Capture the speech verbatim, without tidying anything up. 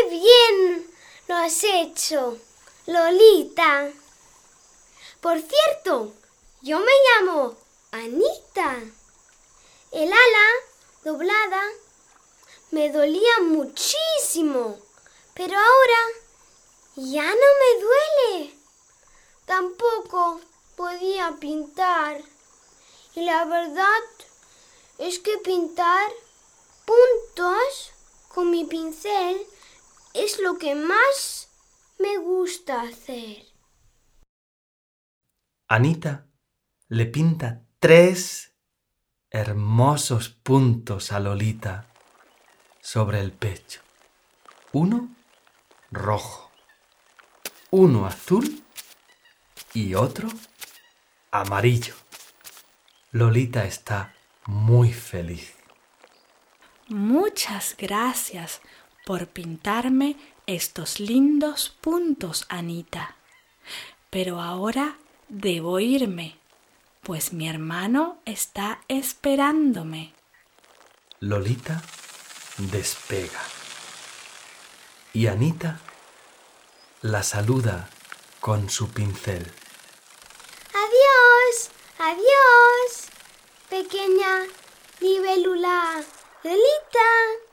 bien lo has hecho, Lolita! Por cierto, yo me llamo Anita. El ala doblada me dolía muchísimo, pero ahora ya no me duele. Tampoco podía pintar. Y la verdad es que pintar puntos con mi pincel es lo que más me gusta hacer. Anita le pinta tres hermosos puntos a Lolita sobre el pecho. Uno rojo, uno azul y otro amarillo. Lolita está muy feliz. Muchas gracias por pintarme estos lindos puntos, Anita. Pero ahora debo irme, pues mi hermano está esperándome. Lolita despega y Anita la saluda con su pincel. ¡Adiós! ¡Adiós! Pequeña libélula Lolita.